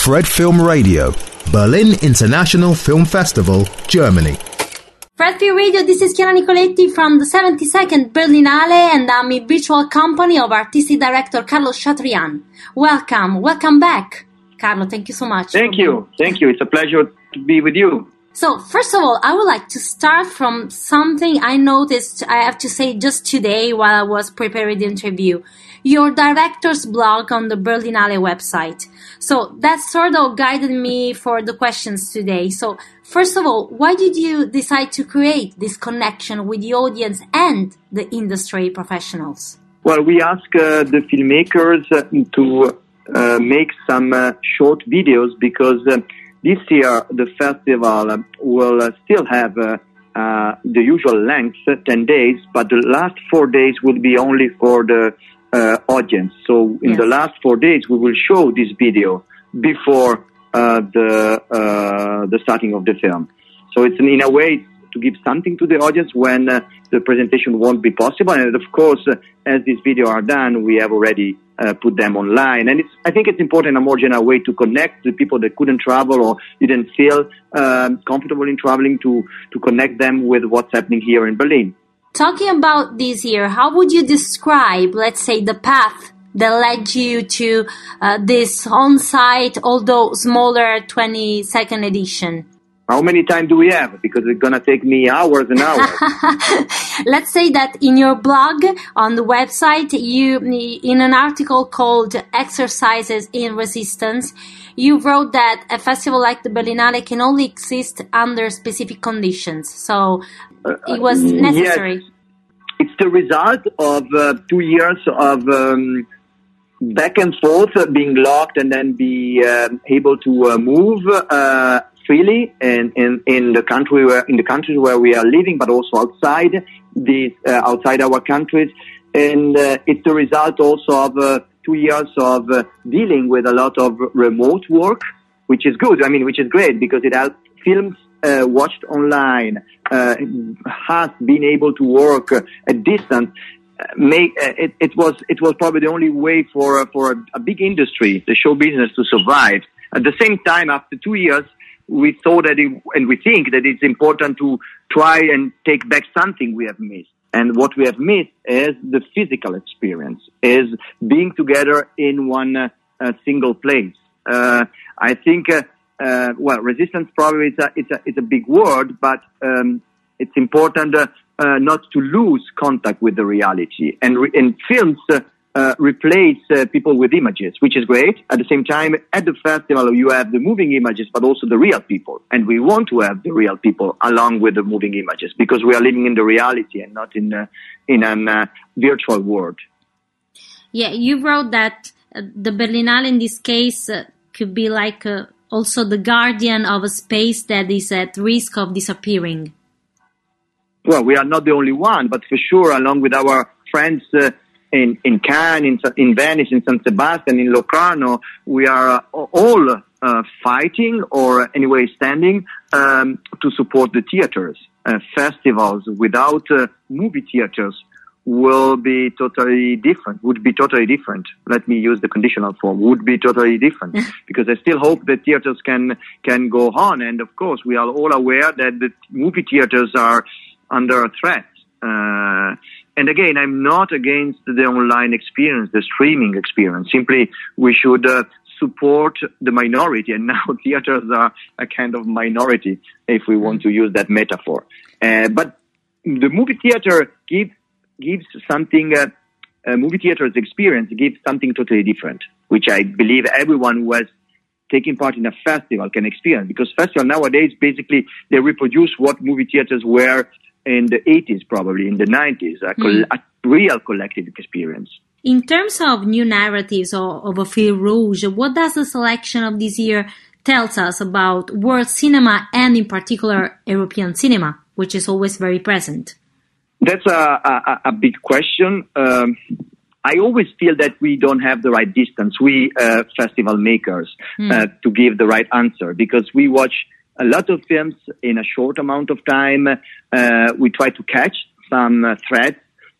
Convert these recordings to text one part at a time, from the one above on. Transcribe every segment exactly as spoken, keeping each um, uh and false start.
Fred Film Radio, Berlin International Film Festival, Germany. Fred Film Radio, this is Chiara Nicoletti from the seventy-second Berlinale, and I'm in virtual company of artistic director Carlo Chatrian. Welcome, welcome back. Carlo, thank you so much. Thank you, thank you. It's a pleasure to be with you. So, first of all, I would like to start from something I noticed, I have to say, just today while I was preparing the interview. Your director's blog on the Berlinale website. So, that sort of guided me for the questions today. So, first of all, why did you decide to create this connection with the audience and the industry professionals? Well, we asked uh, the filmmakers uh, to uh, make some uh, short videos because uh, this year, the festival will uh, still have uh, uh, the usual length, ten days, but the last four days will be only for the uh, audience. So in yes. the last four days, we will show this video before uh, the uh, the starting of the film. So it's in a way to give something to the audience when uh, the presentation won't be possible. And of course, uh, as these videos are done, we have already Uh, put them online. And it's, I think it's important in a more general way to connect the people that couldn't travel or didn't feel um, comfortable in traveling to, to connect them with what's happening here in Berlin. Talking about this year, how would you describe, let's say, the path that led you to uh, this on-site, although smaller, twenty-second edition? How many time do we have? Because it's going to take me hours and hours. Let's say that in your blog on the website, you, in an article called Exercises in Resistance, you wrote that a festival like the Berlinale can only exist under specific conditions. So it was necessary. Yes. It's the result of uh, two years of um, back and forth, uh, being locked and then be uh, able to uh, move uh freely in, in, in the country where, in the countries where we are living, but also outside these, uh, outside our countries. And, uh, it's the result also of, uh, two years of, uh, dealing with a lot of remote work, which is good. I mean, which is great because it helps films, uh, watched online, uh, has been able to work uh, at distance. Make, uh, it, it was, it was probably the only way for, uh, for a, a big industry, the show business, to survive. At the same time, after two years, we thought that it, and we think that it's important to try and take back something we have missed. And what we have missed is the physical experience, is being together in one uh, uh, single place. Uh, I think, uh, uh, well, resistance probably is a, it's a, it's a big word, but, um, it's important, uh, uh, not to lose contact with the reality. And, re- and films, uh, Uh, replace uh, people with images, which is great. At the same time, at the festival, you have the moving images, but also the real people. And we want to have the real people along with the moving images because we are living in the reality and not in, uh, in a uh, virtual world. Yeah, you wrote that uh, the Berlinale in this case uh, could be like uh, also the guardian of a space that is at risk of disappearing. Well, we are not the only one, but for sure, along with our friends uh, In, in Cannes, in, in Venice, in San Sebastian, in Locarno, we are uh, all uh, fighting or anyway standing um, to support the theaters. Uh, festivals without uh, movie theaters will be totally different, would be totally different. Let me use the conditional form, would be totally different. Because I still hope that theaters can, can go on. And of course, we are all aware that the movie theaters are under threat. Uh, And again, I'm not against the online experience, the streaming experience. Simply, we should uh, support the minority. And now theaters are a kind of minority, if we want to use that metaphor. Uh, but the movie theater gives, gives something, uh, uh, movie theater's experience gives something totally different, which I believe everyone who has taken part in a festival can experience. Because festivals nowadays, basically, they reproduce what movie theaters were in the eighties, probably, in the nineties, a, col- mm. a real collective experience. In terms of new narratives or of a fil rouge, what does the selection of this year tells us about world cinema and in particular European cinema, which is always very present? That's a, a, a big question. Um, I always feel that we don't have the right distance, we uh, festival makers, mm. uh, to give the right answer because we watch a lot of films in a short amount of time. Uh, we try to catch some uh, threads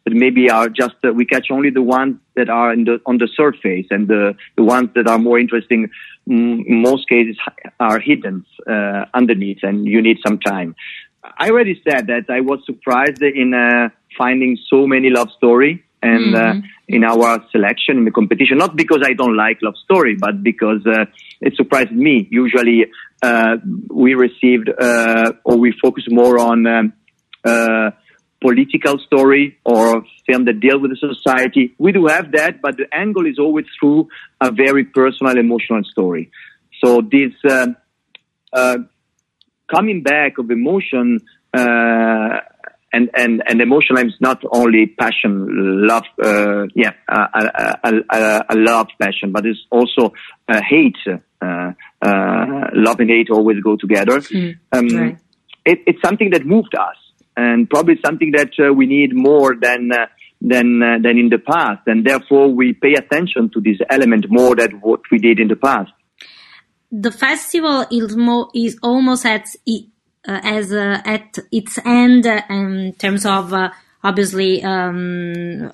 that maybe are just, uh, we catch only the ones that are in the, on the surface, and the, the ones that are more interesting, mm, in most cases, are hidden uh, underneath, and you need some time. I already said that I was surprised in uh, finding so many love story and mm-hmm. uh, in our selection in the competition, not because I don't like love story, but because uh, it surprised me. Usually uh, we received uh, or we focus more on um, uh, political story or film that deal with the society. We do have that, but the angle is always through a very personal, emotional story. So this uh, uh, coming back of emotion uh, and and and emotion is not only passion, love, uh, yeah, a, a, a, a love passion, but it's also uh, hate. Uh, uh, love and hate always go together. Mm, um, right. it, it's something that moved us, and probably something that uh, we need more than uh, than uh, than in the past, and therefore we pay attention to this element more than what we did in the past. The festival is, mo- is almost at uh, as uh, at its end uh, in terms of uh, obviously um,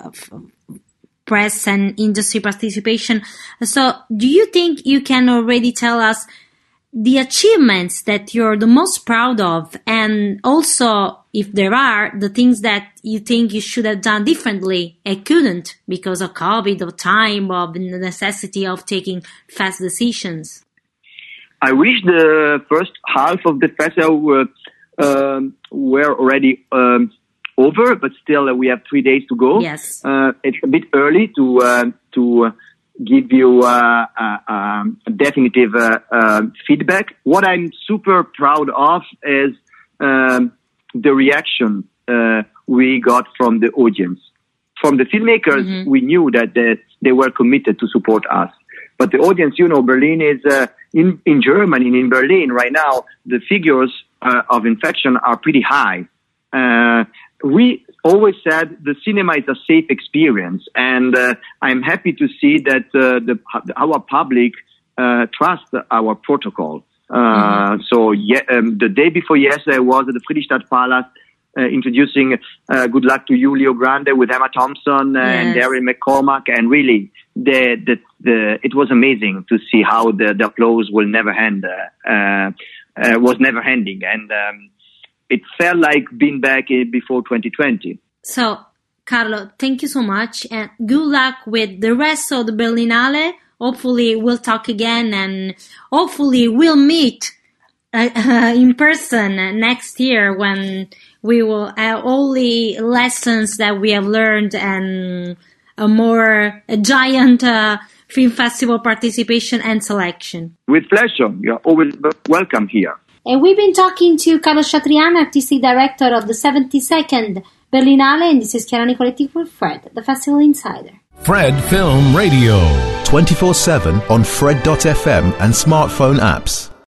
press and industry participation. So, do you think you can already tell us the achievements that you're the most proud of, and also, if there are, the things that you think you should have done differently and couldn't because of COVID, of time, of the necessity of taking fast decisions? I wish the first half of the festival were, um, were already um, over, but still uh, we have three days to go. Yes, uh, it's a bit early to uh, to give you uh, uh, a definitive uh, uh, feedback. What I'm super proud of is um, the reaction uh, we got from the audience, from the filmmakers. Mm-hmm. We knew that they, they were committed to support us. But the audience, you know, Berlin is, uh, in, in Germany, in Berlin right now, the figures uh, of infection are pretty high. Uh, we always said the cinema is a safe experience, and uh, I'm happy to see that uh, the, our public uh, trusts our protocol. Uh, mm-hmm. So yeah, um, the day before yesterday I was at the Friedrichstadt Palace uh, introducing uh, Good Luck to You, Leo Grande, with Emma Thompson uh, yes. and Darren McCormack, and really the, the, the, it was amazing to see how the, the applause will never end, uh, uh, uh, was never ending, and um, it felt like being back before twenty twenty. So, Carlo, thank you so much, and good luck with the rest of the Berlinale. Hopefully we'll talk again, and hopefully we'll meet uh, uh, in person next year when we will have all the lessons that we have learned and a more a giant uh, film festival participation and selection. With pleasure. You're always welcome here. And we've been talking to Carlo Chatrian, Artistic Director of the seventy-second Berlinale, and this is Chiara Nicoletti with Fred, the Festival Insider. Fred Film Radio. twenty-four seven on Fred dot f m and smartphone apps.